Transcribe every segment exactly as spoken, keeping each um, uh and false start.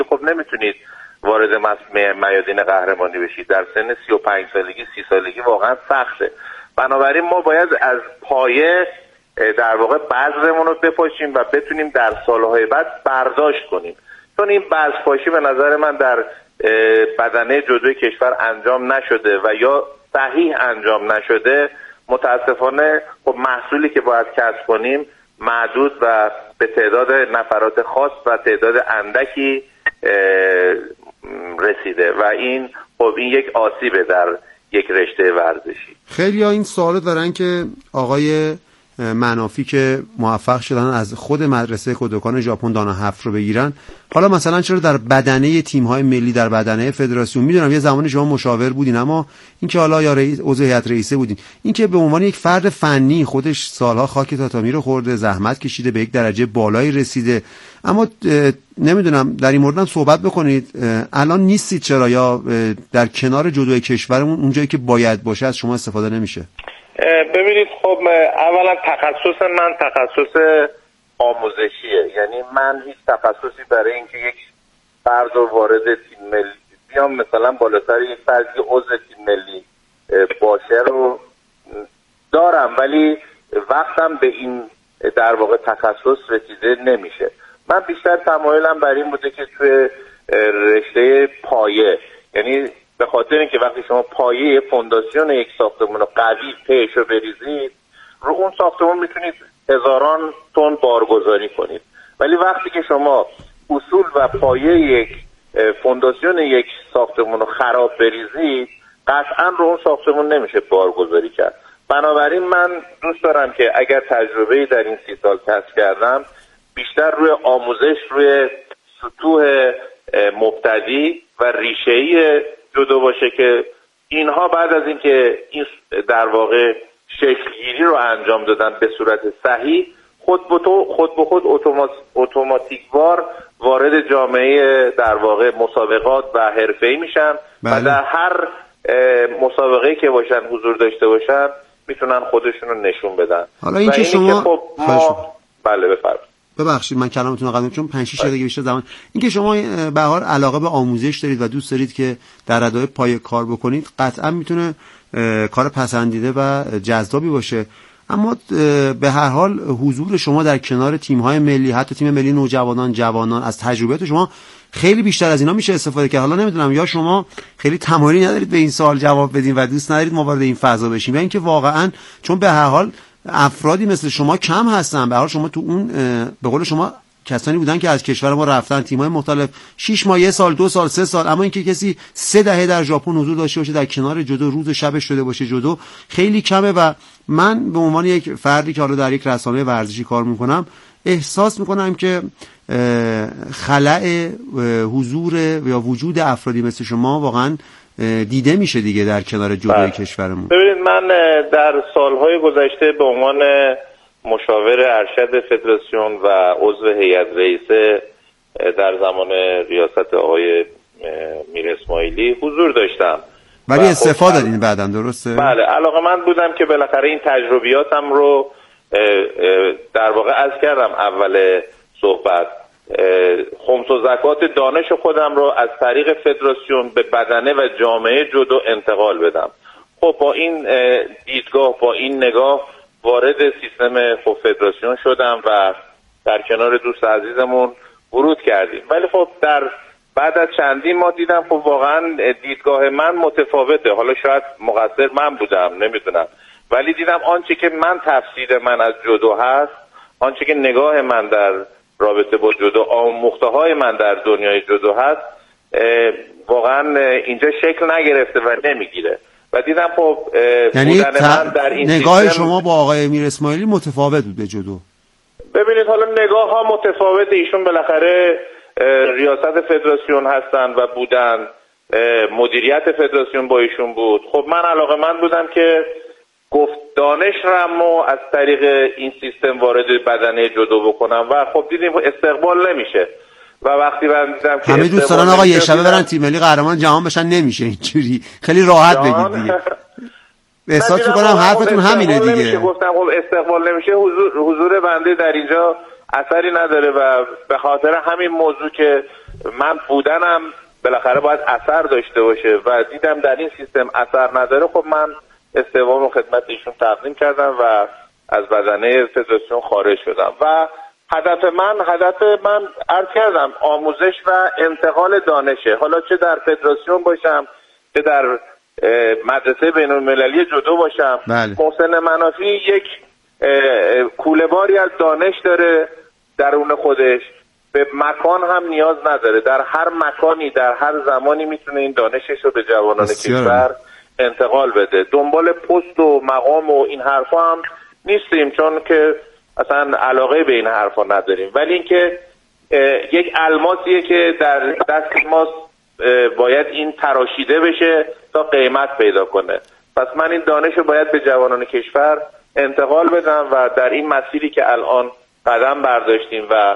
خب نمیتونید وارد میادین قهرمانی بشید. در سن سی و پنج سالگی سی سالگی واقعا سخته. بنابراین ما باید از پایه در واقع بذرمون رو بپاشیم و بتونیم در سالهای بعد برداشت کنیم، چون این بذرپاشی به نظر من در بدنه جودوی کشور انجام نشده و یا صحیح انجام نشده. متاسفانه خب محصولی که باید کسب کنیم محدود و به تعداد نفرات خاص و تعداد اندکی رسیده و این خب این یک آسیبه در یک رشته ورزشی. خیلی ها این سوالو دارن که آقای منافی که موفق شدن از خود مدرسه کودکان ژاپن دانا هفت رو بگیرن، حالا مثلا چرا در بدنه تیم‌های ملی، در بدنه فدراسیون، میدونم یه زمانی شما مشاور بودین اما اینکه حالا یا رئیس عضو هیئت رئیسه بودین، اینکه به عنوان یک فرد فنی خودش سالها خاک تاتامی رو خورده، زحمت کشیده، به یک درجه بالایی رسیده، اما نمیدونم در این موردم صحبت بکنید. الان نیستید چرا، یا در کنار جودوی کشورمون اونجایی که باید باشه از شما استفاده نمیشه؟ ببینید خب اولا تخصص من تخصص آموزشیه، یعنی من هیچ تخصصی برای اینکه یک فرد رو وارد تیم ملی بیام مثلا بالاتر یک فردی عضو تیم ملی باشه رو دارم، ولی وقتم به این در واقع تخصص رسیده نمیشه. من بیشتر تمایلم بر این بوده که توی رشته پایه، یعنی به خاطر اینکه وقتی شما پایه فونداسیون یک ساختمون رو قوی پیش رو بریزید، رو اون ساختمون میتونید هزاران تن بارگذاری کنید، ولی وقتی که شما اصول و پایه یک فونداسیون یک ساختمون رو خراب بریزید، قطعا رو اون ساختمون نمیشه بارگذاری کرد. بنابراین من دوست دارم که اگر تجربه‌ای در این سی سال کسب کردم بیشتر روی آموزش، روی سطوح مبتدی و ریشه‌ای جودو باشه که اینها بعد از اینکه این در واقع شکلگیری رو انجام دادن به صورت صحیح، خود به خود به خود اتوماتیکوار وارد جامعه در واقع مسابقات و حرفه‌ای میشن. بله. و در هر مسابقه‌ای که باشن حضور داشته باشن میتونن خودشون رو نشون بدن. حالا این که شما خب ما... بله بفرمایید. ببخشید من کلامتون رو قطع چون پنج شش دقیقه بیشتر زمان. اینکه شما به هر حال علاقه به آموزش دارید و دوست دارید که در ادای پایه کار بکنید، قطعا میتونه کار پسندیده و جذابی باشه، اما به هر حال حضور شما در کنار تیم‌های ملی، حتی تیم ملی نوجوانان، جوانان، از تجربیات شما خیلی بیشتر از اینا میشه استفاده کرد. حالا نمیدونم یا شما خیلی تمایلی ندارید به این سوال جواب بدین و دوست ندارید ما وارد این فضا بشیم، یا اینکه واقعا چون به هر حال افرادی مثل شما کم هستن، به هر حال شما تو اون به قول شما کسانی بودن که از کشور ما رفتن تیم‌های مختلف شش ماه، یک سال، دو سال، سه سال، اما اینکه کسی سه دهه در ژاپن حضور داشته باشه، در کنار جودو روز شبش شده باشه جودو، خیلی کمه. و من به عنوان یک فردی که حالا در یک رسانه ورزشی کار میکنم احساس میکنم که خلأ حضور یا وجود افرادی مثل شما واقعا دیده میشه دیگه در کنار جودوی کشورمون. ببینید من در سالهای گذشته به عنوان مشاور ارشد فدراسیون و عضو هیئت رئیسه در زمان ریاست آقای میر اسماعیلی حضور داشتم. ولی استفاده دادین بعداً، درسته؟ بله، علاقه‌مند بودم که بالاخره این تجربیاتم رو در واقع عرض کردم اول صحبت، خمس و زکات دانش خودم رو از طریق فدراسیون به بدنه و جامعه جودو انتقال بدم. خب با این دیدگاه، با این نگاه وارد سیستم خب فدراسیون شدم و در کنار دوست عزیزمون ورود کردیم. ولی خب در بعد از چندین ماه دیدم خب واقعا دیدگاه من متفاوته. حالا شاید مقصر من بودم، نمیدونم، ولی دیدم آنچه که من تفسیر من از جودو هست، آنچه که نگاه من در رابطه با جودو، آموخته‌های من در دنیای جودو هست، واقعا اینجا شکل نگرفته و نمیگیره. و دیدم خب یعنی من در این نگاه سیستم... شما با آقای امیر اسماعیلی متفاوت بود به جودو. ببینید حالا نگاه ها متفاوته، ایشون بالاخره ریاست فدراسیون هستن و بودن، مدیریت فدراسیون با ایشون بود. خب من علاقه‌مند بودم که گفت دانش رمو از طریق این سیستم وارد بدنه جودو بکنم و خب دیدیم استقبال نمیشه. و وقتی من دیدم که همه دوست دارن آقا یه شبه برن تیم ملی قهرمان جهان بشن، نمیشه اینجوری. خیلی راحت بگید دیگه. احساس می‌کنم حرفتون همینه دیگه. نمیشه. گفتم خب استقبال نمیشه، حضور حضور بنده در اینجا اثری نداره و به خاطر همین موضوع که من بودنم بالاخره باید اثر داشته باشه و دیدم در این سیستم اثر نداره. خب من استعفام رو خدمت ایشون تقدیم کردم و از بدنه فدراسیون خارج شدم و هدف من هدف من عرض کردم آموزش و انتقال دانشه. حالا چه در فدراسیون باشم چه در مدرسه بین‌المللی جودو باشم. بله. محسن منافی یک کوله‌باری از دانش داره درون خودش، به مکان هم نیاز نداره، در هر مکانی در هر زمانی میتونه این دانشش رو به جوانان کشور انتقال بده. دنبال پست و مقام و این حرفا هم نیستیم چون که اصلا علاقه به این حرفا نداریم، ولی اینکه یک الماسیه که در دست ما باید این تراشیده بشه تا قیمت پیدا کنه. پس من این دانش رو باید به جوانان کشور انتقال بدم و در این مسیری که الان قدم برداشتیم و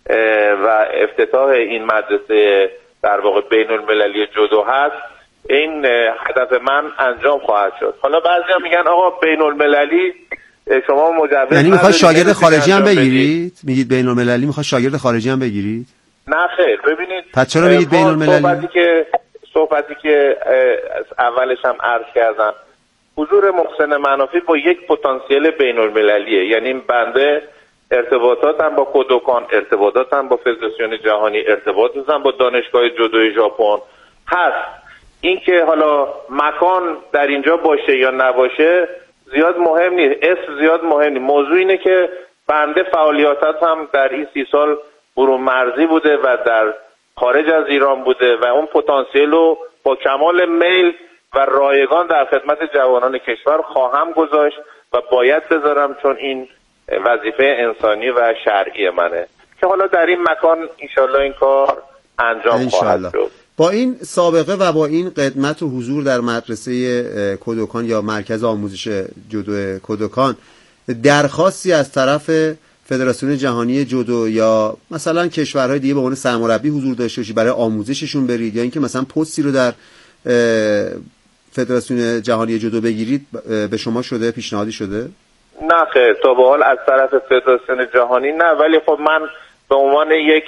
و افتتاح این مدرسه در واقع بین المللی جودو هست، این هدف من انجام خواهد شد. حالا بعضیا میگن آقا بین المللی شما مجوز یعنی میخواد شاگرد خارجی هم بگیرید؟ میگید بین المللی میخواد شاگرد خارجی هم بگیرید؟ نه خیر، ببینید پس چرا میگید بین المللی؟ صحبتی که صحبتی که اولش هم عرض کردم، حضور محسن منافی با یک پتانسیل بین المللیه. یعنی بنده ارتباطاتم با کودوکان، ارتباطاتم با فدراسیون جهانی، ارتباطاتم با دانشگاه جودوی ژاپن هست. اینکه حالا مکان در اینجا باشه یا نباشه زیاد مهم نیست، اسم زیاد مهم نیست. موضوع اینه که بنده فعالیتاتم در این سی سال برون مرزی بوده و در خارج از ایران بوده و اون پتانسیل رو با کمال میل و رایگان در خدمت جوانان کشور خواهم گذاشت و باید بذارم، چون این وظیفه انسانی و شرعی منه که حالا در این مکان انشالله این کار انجام خواهد شد. با این سابقه و با این قدمت و حضور در مدرسه کودوکان یا مرکز آموزش جودو کودوکان، درخواستی از طرف فدراسیون جهانی جودو یا مثلا کشورهای دیگه به عنوان سرمربی حضور داشته باشید برای آموزششون برید، یا اینکه مثلا پستی رو در فدراسیون جهانی جودو بگیرید به شما شده، پیشنهادی شده؟ نه خیر، تا به حال از طرف فدراسیون جهانی نه، ولی خب من به عنوان یک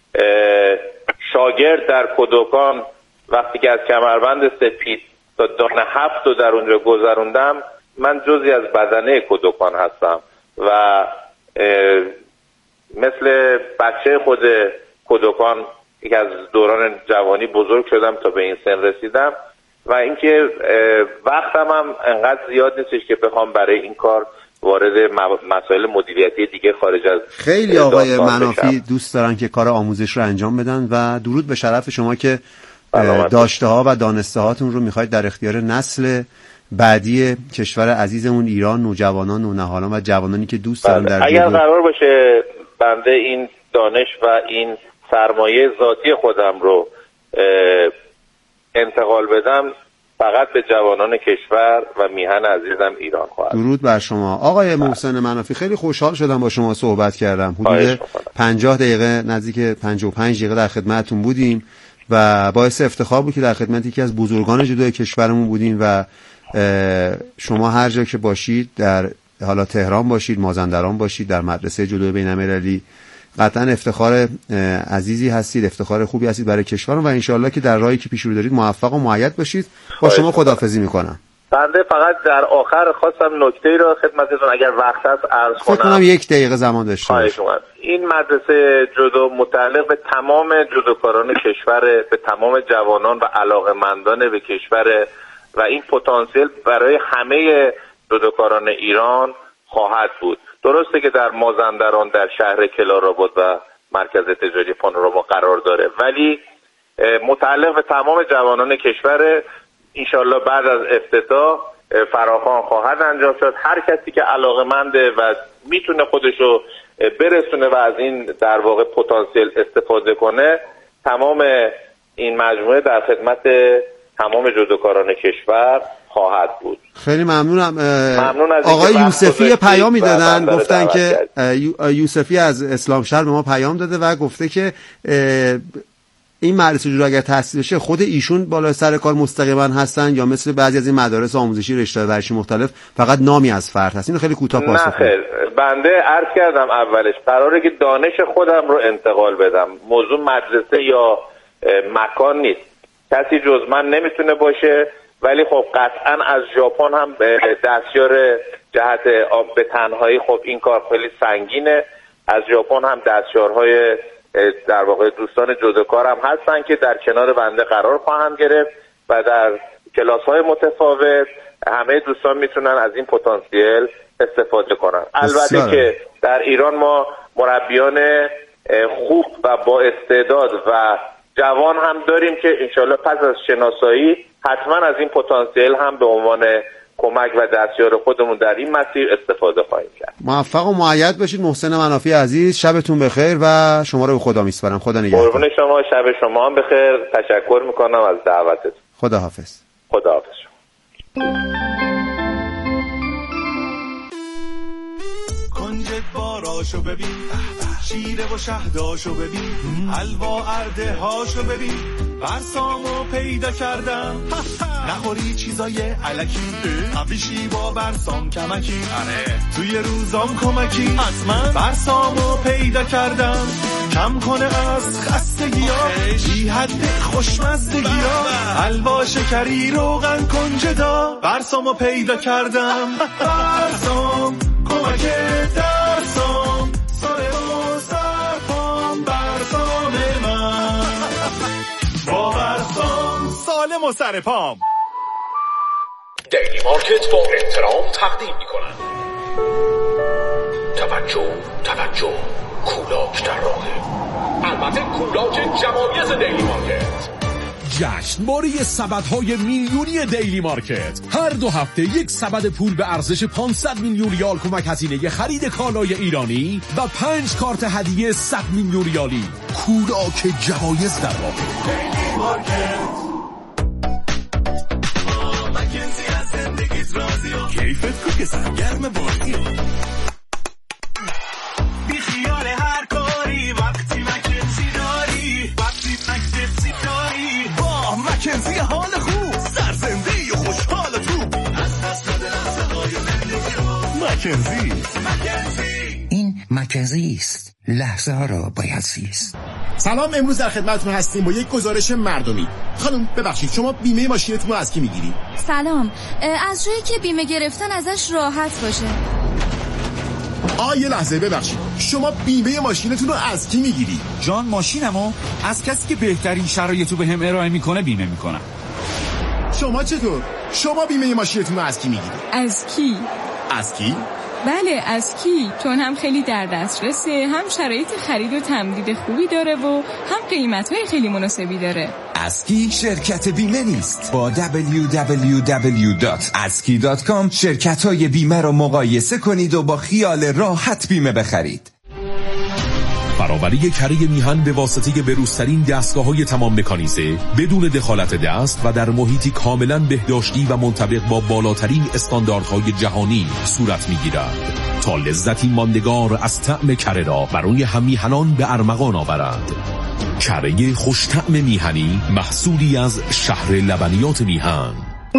شاگرد در کودوکان وقتی که از کمربند سپید تا دان هفت رو در اونجا گذروندم، من جزئی از بدنه کودوکان هستم و مثل بچه خود کودوکان یک از دوران جوانی بزرگ شدم تا به این سن رسیدم و اینکه وقتم هم انقدر زیاد نیستش که بخوام برای این کار وارد مسائل مدیریتی دیگه خارج از خیلی آقای منافی دوست دارن که کار آموزش رو انجام بدن و درود به شرف شما که داشته ها و دانسته هاتون رو میخواید در اختیار نسل بعدی کشور عزیزمون ایران، نوجوانان، نونهالان و جوانانی که دوست دارن در اگر قرار باشه بنده این دانش و این سرمایه ذاتی خودم رو انتقال بدم، فقط به جوانان کشور و میهن عزیزم ایران خواهد. درود بر شما آقای محسن منافی، خیلی خوشحال شدم با شما صحبت کردم. حدود پنجاه دقیقه نزدیک پنجاه و پنج دقیقه در خدمتتون بودیم و باعث افتخار بود که در خدمت یکی از بزرگان جودوی کشورمون بودیم و شما هر جا که باشید، در حالا تهران باشید، مازندران باشید، در مدرسه جودوی بین‌المللی، قطعا افتخار عزیزی هستید، افتخار خوبی هستید برای کشورم و انشالله که در راهی که پیش رو دارید موفق و مؤید باشید. با شما خداحافظی میکنم. بنده فقط در آخر خواستم نکته‌ای رو خدمتتون اگر وقت هست عرض کنم. فکر کنم یک دقیقه زمان داشته باشید. این مدرسه جودو متعلق به تمام جودوکاران کشور، به تمام جوانان و علاقه‌مندان به کشور و این پتانسیل برای همه جودوکاران ایران خواهد بود. درسته که در مازندران در شهر کلارآباد و مرکز تجاری پانوراما قرار داره، ولی متعلق به تمام جوانان کشور. انشالله بعد از افتتاح فراخوان خواهد انجام شد. هر کسی که علاقه‌منده و میتونه خودشو برسونه و از این در واقع پتانسیل استفاده کنه، تمام این مجموعه در خدمت تمام جودوکاران کشور خواهد بود. خیلی ممنونم. ممنون از آقای یوسفی پیامی دادن، گفتن که یوسفی از اسلام شهر به ما پیام داده و گفته که این مدرسه جور اگر تأسیس بشه خود ایشون بالا سر کار مستقیما هستن یا مثل بعضی از این مدارس آموزشی رشته ورزشی مختلف فقط نامی از فرد هست؟ اینو خیلی کوتاه پاسخ نه خیر، بنده عرض کردم اولش قراره که دانش خودم رو انتقال بدم، موضوع مدرسه یا مکان نیست، کسی جز من نمیتونه باشه، ولی خب قطعا از ژاپن هم دستیار جهت به تنهایی خب این کار خیلی سنگینه، از ژاپن هم دستیارهای در واقع دوستان جزوکار هم هستن که در کنار بنده قرار خواهم گرفت و در کلاس‌های متفاوت همه دوستان میتونن از این پتانسیل استفاده کنن. البته که در ایران ما مربیان خوب و با استعداد و جوان هم داریم که انشالله پس از شناسایی حتما از این پتانسیل هم به عنوان کمک و دستیار خودمون در این مسیر استفاده خواهیم کرد. موفق و مؤید باشید محسن منافی عزیز، شبتون بخیر و شما رو به خدا میسپارم. خدا نگهدار. قربون شما، شب شما هم بخیر. تشکر میکنم از دعوتتون. خدا حافظ. خدا حافظ. کنجد باراشو ببین، شیره و شهداشو ببین، حلوا ارده هاشو ببین، برسامو پیدا کردم. نخوری چیزای علکی، قبیشی با برسام کمکی، توی روزام کمکی، حتما برسامو پیدا کردم. کم کنه از خستگی ها، بی حد خوشمزدگی ها، حلوا شکری روغن کنجدا، برسامو پیدا کردم. برسام کمک درسام، ساره و سرپام، برسام من با برسام سالم و سرپام. دیلی مارکت با احترام تقدیم می‌کنند. توجه توجه کولاک در راهه، البته کولاک جمالیز دیلی مارکت. جشنواره سبدهای میلیونی دیلی مارکت، هر دو هفته یک سبد پول به ارزش پانصد میلیون ریال کمک هزینه خرید کالای ایرانی و پنج کارت هدیه صد میلیون ریالی. کولاک جوایز در راه. دیلی مارکت. مکنزی از زندگیت راضی و کیفت کو که سرگرم بازی بی خیال هر کاری، وقتی مکنزی داری، وقتی مکنزی داری، با مکنزی حال خوب، سرزنده و خوشحال تو، از دست داده لحظه‌های زندگی رو. مکنزی مکنزی این مکنزی است، لحظه ها را باید زیست. سلام، امروز در خدمتتون هستیم با یک گزارش مردمی. خانم ببخشید، شما بیمه ماشینتون رو از کی میگیری؟ سلام، از جایی که بیمه گرفتن ازش راحت باشه. آ یه لحظه ببخشید، شما بیمه ماشینتون رو از کی میگیری؟ جان، ماشینمو از کسی که بهترین شرایطو بهم ارائه میکنه بیمه میکنم. شما چطور؟ شما بیمه ماشینتون رو از کی میگیری؟ از کی؟ از کی؟ بله از کی، چون هم خیلی در دسترسه، هم شرایط خرید و تمدید خوبی داره و هم قیمت‌های خیلی مناسبی داره. اسکی شرکت بیمه نیست. با دبلیو دبلیو دبلیو دات اسکی دات کام شرکت‌های بیمه رو مقایسه کنید و با خیال راحت بیمه بخرید. برابری کره میهن به واسطه بروزترین دستگاه‌های تمام مکانیزه بدون دخالت دست و در محیطی کاملا بهداشتی و منطبق با بالاترین استانداردهای جهانی صورت می‌گیرد تا لذتی ماندگار از طعم کره را برای هم میهنان به ارمغان آورد. کره خوش طعم میهنی، محصولی از شهر لبنیات میهن.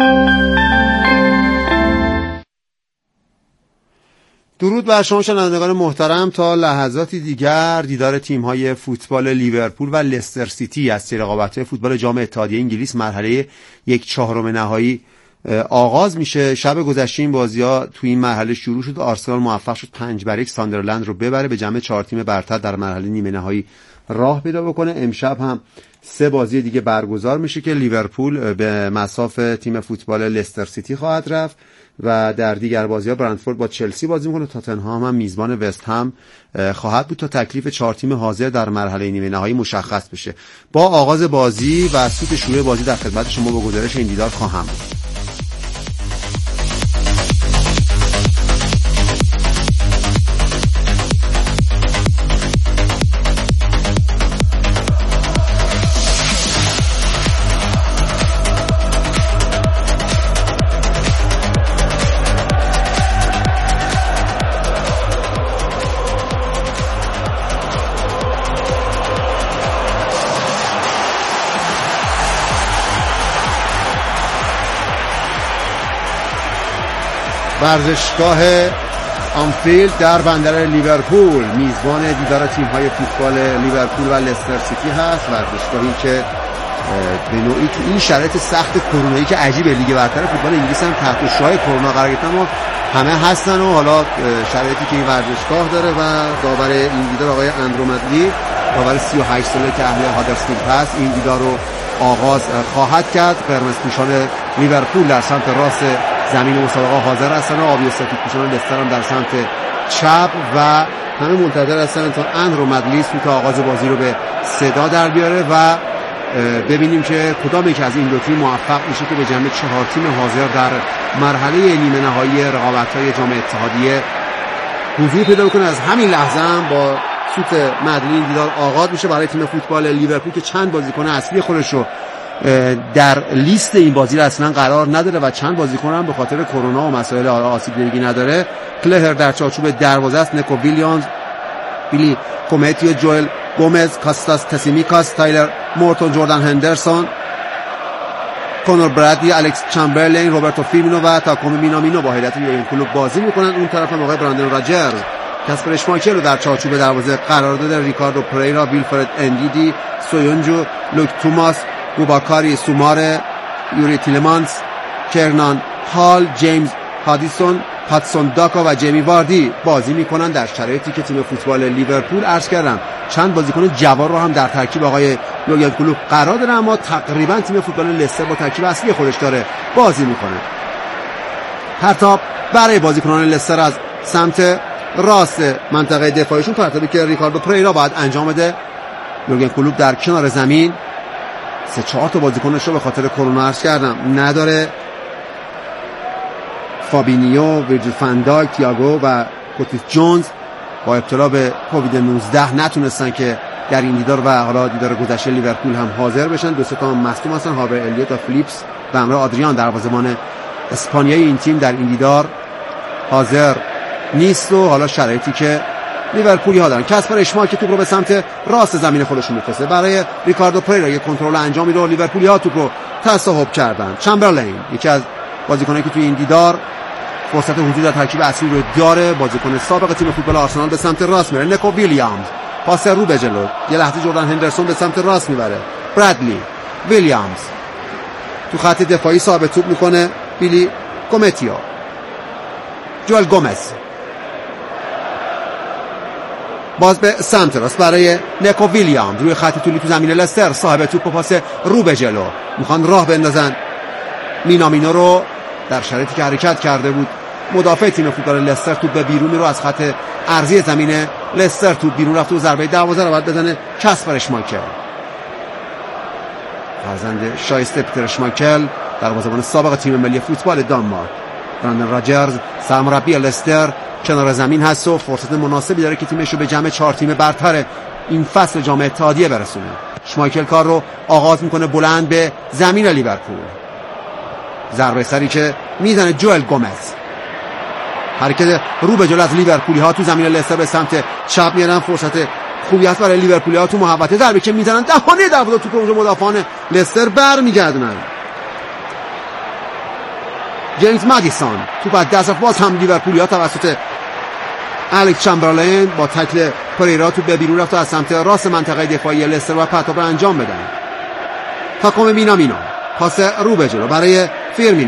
درود بر شما شنوندگان محترم. تا لحظاتی دیگر دیدار تیم‌های فوتبال لیورپول و لستر سیتی از سری رقابت‌های فوتبال جام اتحادیه انگلیس مرحله یک چهارم نهایی آغاز میشه. شب گذشته این بازی‌ها تو این مرحله شروع شد. آرسنال موفق شد پنج بر یک ساندرلند رو ببره، به جمع چهار تیم برتر در مرحله نیمه نهایی راه پیدا بکنه. امشب هم سه بازی دیگه برگزار میشه که لیورپول به مصاف تیم فوتبال لستر سیتی خواهد رفت و در دیگر بازی‌ها برنتفورد با چلسی بازی می‌کنه. تاتنهام هم میزبان وست هم خواهد بود تا تکلیف چهار تیم حاضر در مرحله نیمه نهایی مشخص بشه. با آغاز بازی و سوت شروع بازی در خدمت شما با گزارش این دیدار خواهم بود. ورزشگاه آنفیلد در بندر لیورپول میزبان دیدار تیم‌های فوتبال لیورپول و لستر سیتی هست. ورزشگاهی که به نوعی تو این شرایط سخت کرونایی که عجیبه، لیگ برتر فوتبال انگلیس هم تحت شعاع کرونا قرار گرفته، اما همه هستن و حالا شرایطی که این ورزشگاه داره و داور این دیدار آقای اندرو مدلی، داور سی و هشت ساله که اهل هادرسفیلد هست، این دیدار رو آغاز خواهد کرد. قرمزپوشان لیورپول در سمت راست زمین مسابقه حاضر هستن و آبی سفید پوشان لستر هم در سمت چپ و همه منتظر هستن تا اندرو مدلی سوت آغاز بازی رو به صدا در بیاره و ببینیم که کدام یک از این دو تیم موفق میشه که به جمع چهار تیم حاضر در مرحله نیمه نهایی رقابت‌های جام اتحادیه حضور پیدا کنه. از همین لحظه هم با سوت مدلی این دیدار آغاز میشه برای تیم فوتبال لیورپول که چند بازیکن اصلی خودش رو در لیست این بازی اصلا قرار نداره و چند بازیکن هم به خاطر کرونا و مسائل آسیب دیدگی نداره. کلهر در چارچوب دروازه است، نکو ویلیامز، بیلی کومتیو، جوئل گومز، کاستاس تسیمیکاس، تایلر مورتون، جردن هندرسون، کونور برادلی، الکس چمبرلین، روبرتو فیرمینو و تاکومی مینامینو با هیئت یورگن کلوپ بازی میکنن. اون طرف هم آقای براندن راجرز، کاسپر اشمایکل رو در چارچوب دروازه قرار داده، ریکاردو پریرا، ویلفرد اندیدی، سویونجو، لوک توماس، بوباکاری سوماره، یوری تیلمانس، کرنان هال، جیمز هادیسون، پاتسون داکا و جیمی واردی بازی میکنن در شرایطی که تیم فوتبال لیورپول عرض کردم چند بازیکن جوان رو هم در ترکیب آقای یورگن کلوپ قرار داره، اما تقریبا تیم فوتبال لستر با ترکیب اصلی خودش داره بازی میکنه. پرتاب برای بازیکنان لستر از سمت راست منطقه دفاعیشون، پرتابی که ریکاردو پریرا باید انجام بده. یورگن کلوپ در کنار زمین سه چهار تا بازیکنش رو به خاطر کرونا عرض کردم نداره. فابینیو، ویرجیل فندایک، تییاگو و کوتیس جونز با ابتلا به کووید نوزده نتونستن که در این دیدار و حالا دیدار گذشته لیورپول هم حاضر بشن. دو سه تا هم مصدوم هستن. هاور الیوت و فلیپس به همراه آدریان دروازه‌بان اسپانیایی این تیم در این دیدار حاضر نیست و حالا شرایطی که لیورپولی ها دارن. کاسپر اشمایکل توپ رو به سمت راست زمین خودشون میفرسته برای ریکاردو پریرا، یک کنترل انجامی رو لیورپولی ها توپ رو تصاحب کردن. چمبرلین یکی از بازیکنایی که توی این دیدار فرصت حضور در ترکیب اصلی رو داره، بازیکن سابق تیم فوتبال آرسنال به سمت راست میره. نکو ویلیامز پاس رو به جلو، یه لحظه جردن هندرسون به سمت راست میبره. برادلی، ویلیامز تو خط دفاعی ثابت توپ میکنه. بیلی کومتیو، جوئل گومز باز به سمت راست برای نکو ویلیامز روی خط طولی تو زمین لستر، صاحب توپ پاس رو به جلو، میخوان راه بندازن مینامینو رو در شرایطی که حرکت کرده بود مدافع تیم فوتبال لستر. توپ به بیرونی رو از خط عرضی زمین لستر توپ بیرون رفت و ضربه دروازه رو بعد بزنه کاسپر اشمایکل، فرزند شایسته پیتر اشمایکل، دروازه‌بان سابق تیم ملی فوتبال دانمارک. براندن راجرز سرمربی لستر کنار زمین هست و فرصت مناسبی داره که تیمش رو به جمع چهار تیم برتر این فصل جام اتحادیه برسونه. اشمایکل کار رو آغاز میکنه بلند به زمین لیورپول، ضربه سری که میزنه جوئل گومز. حرکت رو به جلو از لیورپولی ها تو زمین لستر به سمت چپ میارن، فرصت خوبی است برای لیورپولی ها تو محوطه، ضربه که میزنن دهانه دروازه، توپ اونجا مدافعان لستر برمیگردونن. جیمز مادیسون توپ از دست باز هم لیورپولی ها توسط الکس چمبرلین با تکل پریرا توپ به بیرون رفت و از سمت راست منطقه دفاعی لستر و پرتاب انجام بدن. تاکوم مینامینو پاس رو به جلو برای فیرمینو،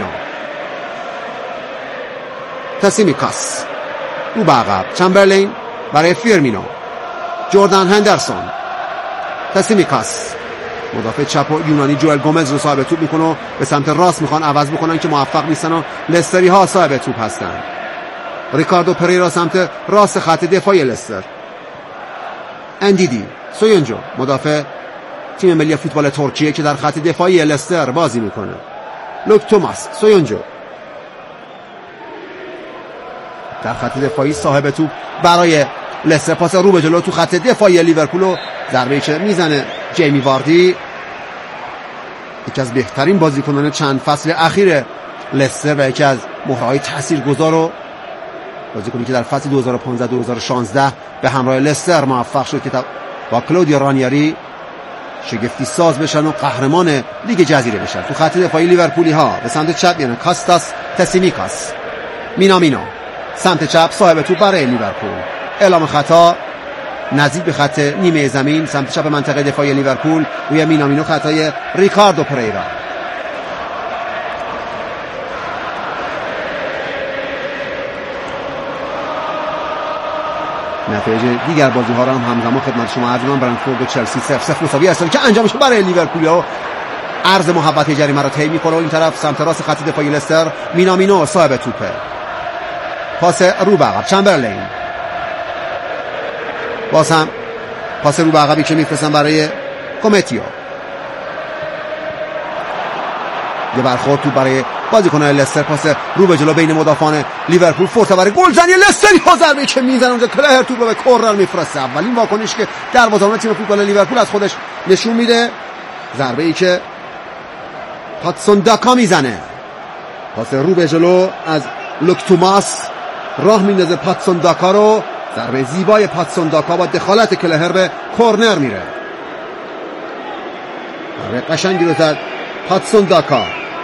تسیمیکاس رو به عقب، چمبرلین برای فیرمینو، جردن هندرسون، تسیمیکاس، مدافع چپ و یونانی جوئل گومز رو صاحب توپ میکنه و به سمت راست میخوان عوض بکنن که موفق نیستن و لستری ها صاحب توپ هستن. ریکاردو پریرا سمت راست خط دفاعی لستر، اندیدی، سویونجو مدافع تیم ملی فوتبال ترکیه که در خط دفاعی لستر بازی میکنه. لوک توماس، سویونجو در خط دفاعی صاحب توپ برای لستر، پاس رو به جلو تو خط دفاعی لیورپول و ضربه‌ای که میزنه جیمی واردی، یکی از بهترین بازیکنان چند فصل اخیر لستر و یکی از مهره‌های تاثیرگذار و بازیکنی که در فصل دو هزار و پانزده دو هزار و شانزده به همراه لستر موفق شد که با کلودیو رانیاری شگفتی ساز بشن و قهرمان لیگ جزیره بشن. تو خط دفاعی لیورپولی ها به سمت چپ میرن. کاستاس تسیمیکاس، مینامینو سمت چپ صاحب توپ برای لیورپول. اعلام خطا نزدیک به خط نیمه زمین سمت چپ منطقه دفاعی لیورپول روی مینامینو. خطای ریکاردو پریرا. نتایج دیگر بازی ها را هم همزمان خدمت شما عرض می‌کنم. برنتفورد چلسی صفر صفر مساوی هستند که انجام شد برای لیورپولیا. عرض محبت جریمه را طی می‌کنه و این طرف سمت راست خط دفاعی لستر مینامینو صاحب توپه. پاس رو به عقب چمبرلین. باز هم پاس رو به عقبی که میفرستن برای کومتیو. یه برخورد تو برای بازیکنان لستر. پاس رو به جلو بین مدافعان لیورپول. فرصت برای گلزنی لستری. ها ضربه‌ای که میزنه اونجا کلهر توپ رو به کرنر میفرسته. اولین واکنش که دروازه‌بان تیم فوتبال لیورپول از خودش نشون میده. ضربه‌ای که پاتسون داکا میزنه. پاس رو به جلو از لوک توماس راه میندازه پاتسون داکا رو. ضربه زیبای پاتسون داکا با دخالت کلهر به کرنر میره. ضربه قشنگی رو زد پاتسون داکا.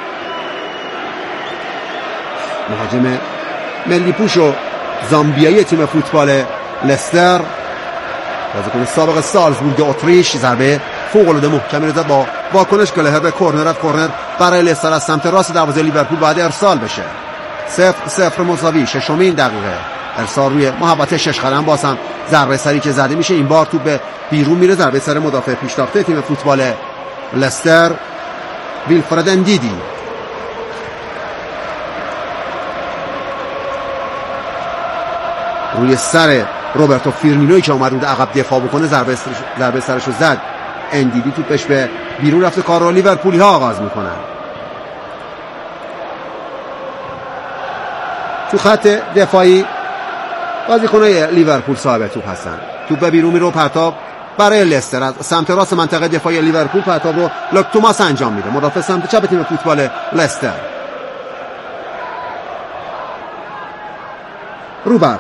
مهاجم ملی پوش و زامبیایی تیم فوتبال لستر، بازیکن سابق سالزبورگ اتریش، ضربه فوق‌العاده محکمی رو زد با واکنش کلهر به کرنر. کرنر برای لستر از سمت راست دروازه لیورپول باید ارسال بشه. صفر صفر مساوی. ششمین دقیقه ارسال روی محوطه شش قدم. باز هم ضربه سری که زده میشه. این بار توپ به بیرون میره. ضربه سر مدافع پیشتاخته تیم فوتبال لستر ویلفرد اندیدی. روی سر روبرتو فیرمینوی که اومد رو عقب دفاع بکنه ضربه سرش ضربه سرش رو زد. اندیدی توپش به بیرون رفته. کار رو لیورپولی ها آغاز میکنن. تو خط دفاعی بازیکنای لیورپول صاحب توپ هستن. توپ به بیرون میره و پرتاب برای لستر از سمت راست منطقه دفاعی لیورپول. پرتاب رو لوک توماس انجام میده. مدافع سمت چپ تیم فوتبال لستر. رو برقم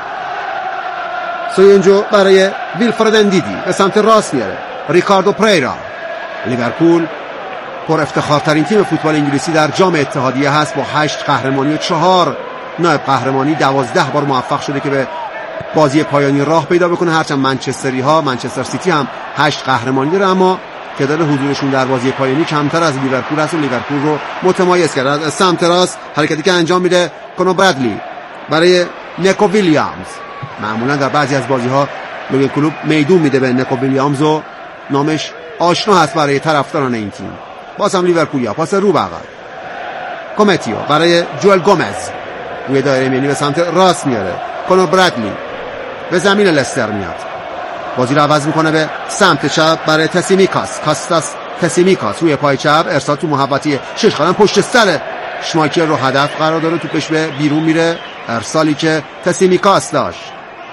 سوینجو برای ویلفرد اندیدی به سمت راست میاره. ریکاردو پریرا. لیورپول پر افتخارترین تیم فوتبال انگلیسی در جام اتحادیه هست با هشت قهرمانی و چهار نایب قهرمانی. دوازده بار موفق شده که به بازی پایانی راه پیدا بکنه. هرچند منچستری ها منچستر سیتی هم هشت قهرمانی داره، اما تعداد حضورشون در بازی پایانی کمتر از لیورپول هست و لیورپول رو متمایز کرده. از سمت راست حرکتی که انجام میده کنو برادلی برای نیکو ویلیامز. معمولا در بعضی از بازی ها لوگ کلوب میدون میده به نیکو ویلیامز و نامش آشنا هست برای طرفداران این تیم. باز هم لیورپولیا پاس رو به عقب. کومتیو برای جوئل گومز روی دایره میانی به سمت راست میاره. کنو برادلی به زمین لستر میاد. بازی رو عوض میکنه به سمت چپ برای تسیمیکاس. کاستاس تسیمیکاس روی پای چپ ارسال تو محوطه شش قدم پشت سر شمایکل رو هدف قرار داره. توپش به بیرون میره. ارسالی که تسیمیکاس داشت.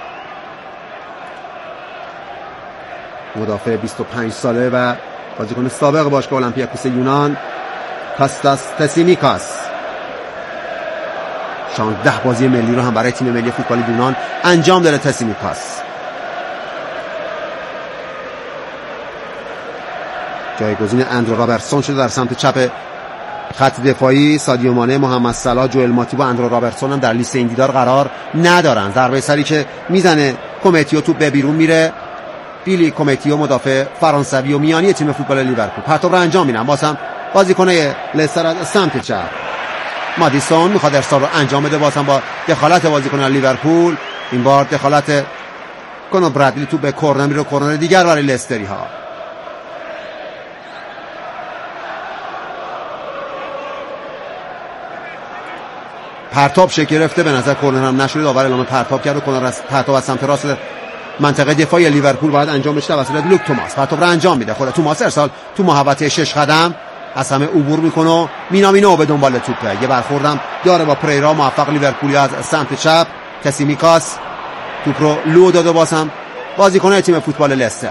مدافع بیست و پنج ساله و بازیکن سابق باشگاه اولمپیاکوس یونان کاستاس تسیمیکاس شانزده بازی ملی رو هم برای تیم ملی فوتبال یونان انجام داده. تسیمیکاس جایگزین اندرو رابرتسون شده در سمت چپ خط دفاعی. سادیو مانه، محمد صلاح، جوئل ماتیب و اندرو رابرتسون هم در لیست این دیدار قرار ندارن. ضربه سری که میزنه کومتیو توپ به بیرون میره. بیلی کومتیو مدافع فرانسوی و میانی تیم فوتبال لیورپول پرتاب رو انجام میدن. باز هم بازیکنای لستر از سمت چپ مادیسون میخواد ارسال رو انجام بده. باز هم با دخالت بازیکنان لیورپول. این بار دخالت کنو برادلی توپ به کرنر میره. کرنر دیگر برای لستری ها. پرتاب شکل گرفته. به نظر کرنر هم نشده. داور اعلام پرتاب کرد و کرنر از پرتاب از سمت راست منطقه دفاعی لیورپول باید انجام بشه توسط لوک توماس. پرتاب رو انجام میده. خود توماس ارسال تو محوطه شش قدم از همه عبور میکنه. مینامینو به دنبال توپه. یه برخوردم داره با پریرا. موفق لیورپولی از سمت چپ. تسیمیکاس توپ رو لو داده. باز هم بازیکن تیم فوتبال لستر.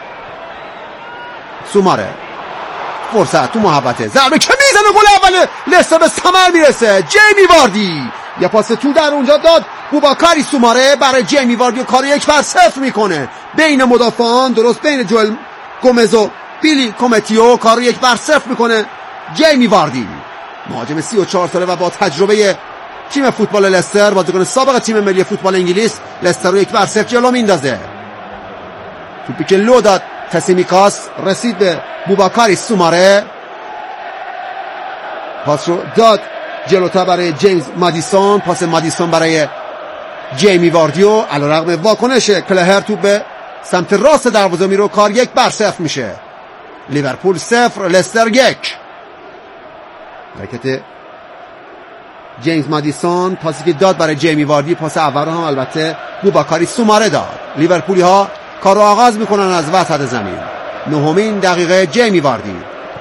سوماره فرصت تو محوطه. ضربه که میزنه. گل اول لستر به ثمر میرسه. جیمی واردی یه پاس تو در اونجا داد. بوباکاری سوماره برای جیمی واردی و کار یک بر صفر میکنه بین مدافعان، درست بین جوئل گومز و بیلی کومتیو. کار رو یک بر صفر میکنه جیمی واردی، مهاجم سی و چهار ساله و با تجربه تیم فوتبال لستر، بازیکن سابق تیم ملی فوتبال انگلیس، لستر رو یک بر صفر جلو میندازه. توپی که لو داد تسیمیکاس، رسید به بوباکاری سوماره، پاس رو داد جلوتا برای جیمز مادیسون، پاس مادیسون برای جیمی واردیو. علیرغم واکنش کلهر توپ به سمت راست دروازه میره، کار یک بر صفر میشه. لیورپول صفر لستر یک. حرکت جیمز مادیسون، پاسی که داد برای جیمی واردی، پاس اول رو هم البته بوباکاری سوماره داد. لیورپولی ها کار رو آغاز میکنن از وسط زمین. نهمین دقیقه جیمی واردی.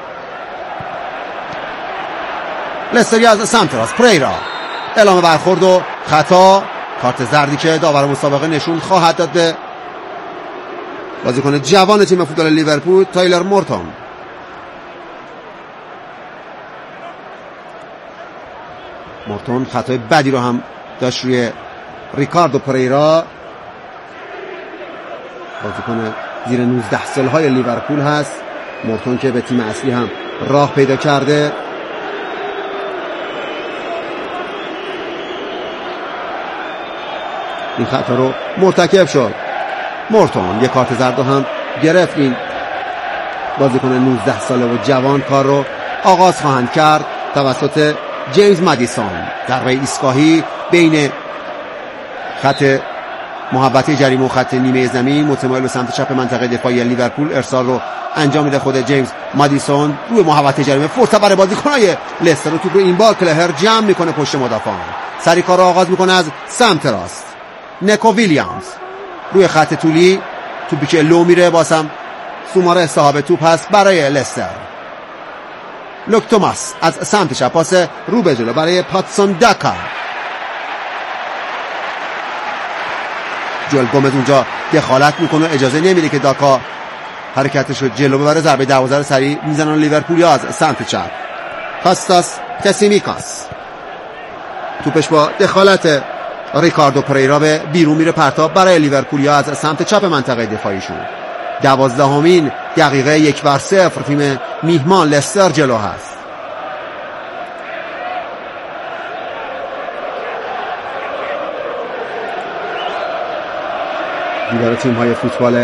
لستری از سمت راست، پریرا اعلام برخورد و خطا، کارت زردی که داور مسابقه نشون خواهد داد به بازیکن جوان تیم فوتبال لیورپول تایلر مورتون. مورتون خطای بدی رو هم داشت روی ریکاردو پریرا، بازیکن زیر نوزده سالهای لیورپول هست. مورتون که به تیم اصلی هم راه پیدا کرده. این خطا رو مرتکب شد مورتون. یک کارت زرد هم گرفت. این بازیکن نوزده ساله و جوان کار رو آغاز خواهند کرد توسط جیمز مادیسون. ضربه ایستگاهی بین خط محوطه جریمه و خط نیمه زمین، متمایل به سمت چپ منطقه دفاعی لیورپول. ارسال رو انجام میده خود جیمز مادیسون روی محوطه جریمه. فرصت برای بازیکنای لستر. توپ رو این بار کلهر جمع میکنه پشت مدافعان. سری کار رو آغاز میکنه از سمت راست. نکو ویلیامز روی خط طولی، توپی که لو میره، بازم سوماره صاحب توپ هست برای لستر. لوک توماس از سمت چپ، پاس رو به جلو برای پاتسون داکا. جوئل گومز اونجا دخالت میکنه، اجازه نمیده که داکا حرکتش رو جلو ببره. ضربه دروازه رو سریع میزنن لیورپولیا از سمت چپ. کاستاس تسیمیکاس، توپش با دخالت ریکاردو پریرا به بیرون میره، پرتاب برای لیورپولیا از سمت چپ منطقه دفاعیشون. دوازدهمین دقیقه یک بر صفر تیم میهمان لستر جلو هست. دیگر تیم های فوتبال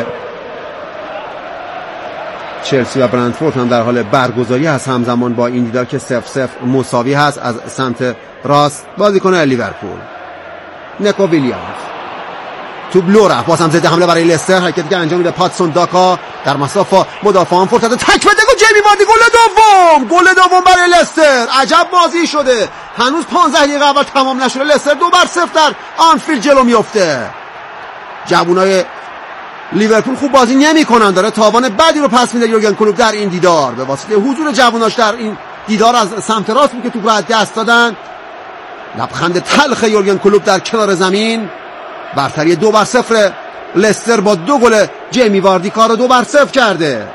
چلسی و برنتفورد هم در حال برگزاری هست همزمان با این دیدار که صفر صفر مساوی هست. از سمت راست بازیکن لیورپول نکو ویلیامز، تو بلو رفت، باز هم ضد حمله برای لستر. حرکتی که انجام میده پاتسون داکا در مسافه مدافعان، فرصت تک بده گل جیمی واردی. گل دوم، گل دوم برای لستر. عجب بازی شده، هنوز پانزده دقیقه اول تمام نشده. لستر دو بر صفر در آنفیلد جلو میفته. جوونای لیورپول خوب بازی نمی‌کنن، داره تاوان بدی رو پس میده یورگن کلوپ در این دیدار به واسطه حضور جووناش در این دیدار. از سمت راست بود که توپ رو از دست دادن. لبخند تلخ یورگن کلوپ در کنار زمین. برتری دو بر صفر لستر با دو گل جیمی واردی کار رو دو بر صفر کرده.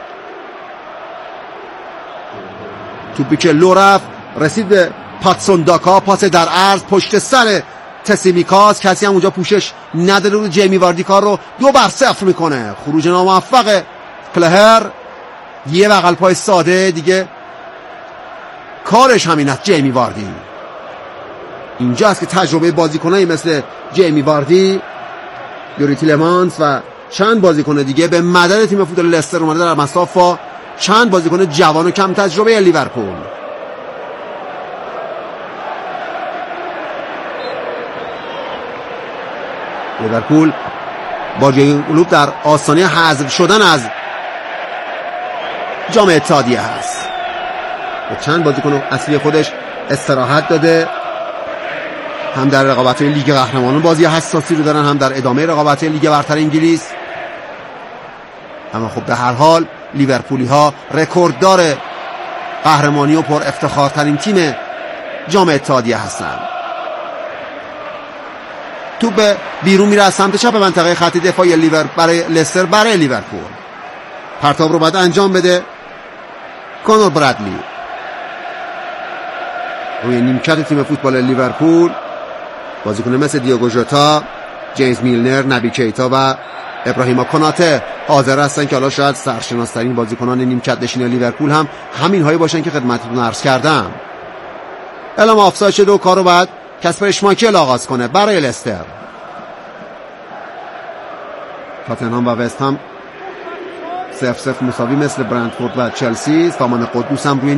توپی که لو رفت، رسید به پاتسون داکا، پاس در عرض پشت سر تسیمیکاس. کسی هم اونجا پوشش نداره رو جیمی واردی کار رو دو بر صفر میکنه. خروج ناموفق کلهر، یه بغل پای ساده دیگه کارش همین است. جیمی واردی اینجاست که تجربه بازیکنایی مثل جیمی واردی، یوری تیلمانس و چند بازیکن دیگه به مدد تیم فوتبال لستر اومده در مسافه. چند بازیکن جوان و کم تجربه لیورپول. لیورپول با یورگن کلوپ در آستانه حذف شدن از جام اتحادیه هست. به چند بازیکن اصلی خودش استراحت داده، هم در رقابت‌های لیگ قهرمانان بازی حساسی رو دارن، هم در ادامه رقابت‌های لیگ برتر انگلیس. اما خب به هر حال لیورپولی ها رکورددار قهرمانی و پر افتخارترین تیم جام اتحادیه هستن. توپ بیرون میره از سمت چپ منطقه خط دفاعی لیور برای لستر برای لیورپول. پرتاب رو باید انجام بده کانور برادلی روی نیمکت تیم فوتبال لیورپول. بازیکن مثل دیاگو ژوتا، جیمز میلنر، نبی کیتا و ابراهیم کناته حاضر هستن که حالا شاید سرشناس‌ترین بازیکنان نیمکت نشین لیورپول هم همین هایی باشن که خدمتتون عرض کردم. اعلام آفساید شده و کارو بعد کسپر اشمایکل آغاز کنه برای لستر. تاتنهام و وست هم صفر صفر مساوی مثل برنتفورد و چلسی. سامان قدوس هم روی